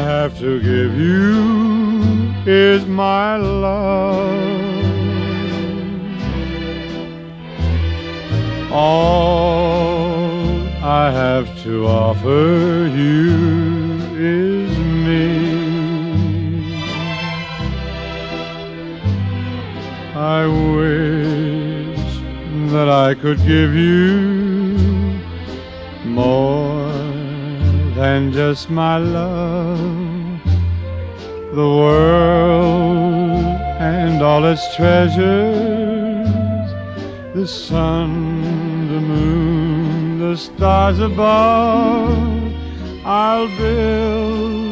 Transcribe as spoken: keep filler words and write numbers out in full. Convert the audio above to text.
have to give you is my love. All I have to offer you is me. I wish that I could give you more than just my love, the world and all its treasures, the sun, the moon, the stars above. I'll build